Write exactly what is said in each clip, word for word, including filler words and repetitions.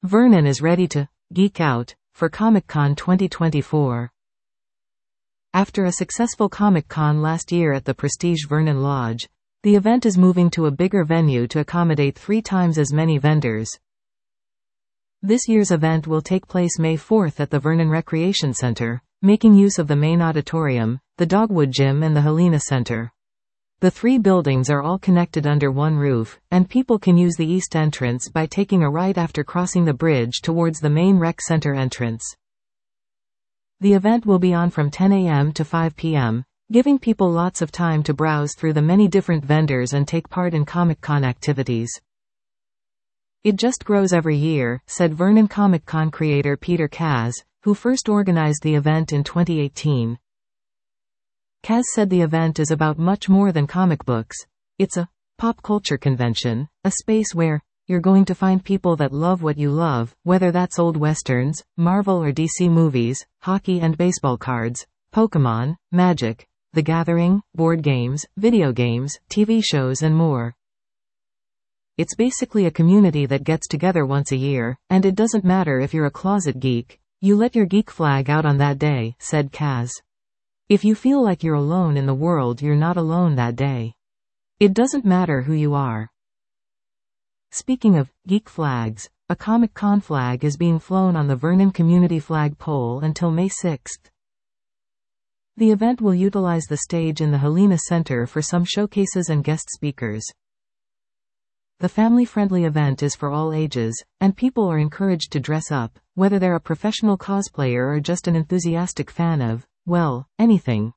Vernon is ready to geek out for Comic-Con twenty twenty-four. After a successful Comic-Con last year at the Prestige Vernon Lodge, the event is moving to a bigger venue to accommodate three times as many vendors. This year's event will take place May fourth at the Vernon Recreation Center, making use of the main auditorium, the Dogwood Gym and the Helena Center. The three buildings are all connected under one roof, and people can use the east entrance by taking a right after crossing the bridge towards the main rec center entrance. The event will be on from ten a m to five p m, giving people lots of time to browse through the many different vendors and take part in Comic-Con activities. It just grows every year, said Vernon Comic-Con creator Peter Kaz, who first organized the event in twenty eighteen. Kaz said the event is about much more than comic books. It's a pop culture convention, a space where you're going to find people that love what you love, whether that's old westerns, Marvel or D C movies, hockey and baseball cards, Pokemon, Magic, The Gathering, board games, video games, T V shows and more. It's basically a community that gets together once a year, and it doesn't matter if you're a closet geek, you let your geek flag out on that day, said Kaz. If you feel like you're alone in the world, you're not alone that day. It doesn't matter who you are. Speaking of geek flags, a Comic-Con flag is being flown on the Vernon Community Flag Pole until May sixth. The event will utilize the stage in the Helena Center for some showcases and guest speakers. The family-friendly event is for all ages, and people are encouraged to dress up, whether they're a professional cosplayer or just an enthusiastic fan of, well, anything.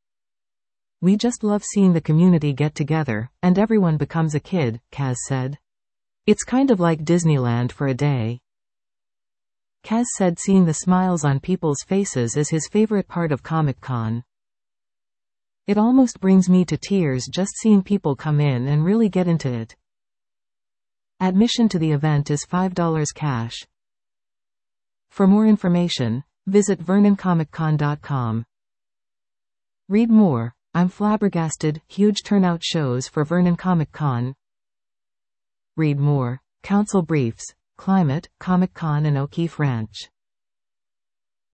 We just love seeing the community get together, and everyone becomes a kid, Kaz said. It's kind of like Disneyland for a day. Kaz said seeing the smiles on people's faces is his favorite part of Comic-Con. It almost brings me to tears just seeing people come in and really get into it. Admission to the event is five dollars cash. For more information, visit vernon comic con dot com. Read more. I'm flabbergasted, huge turnout shows for Vernon Comic-Con. Read more. Council briefs, climate, Comic-Con and O'Keefe Ranch.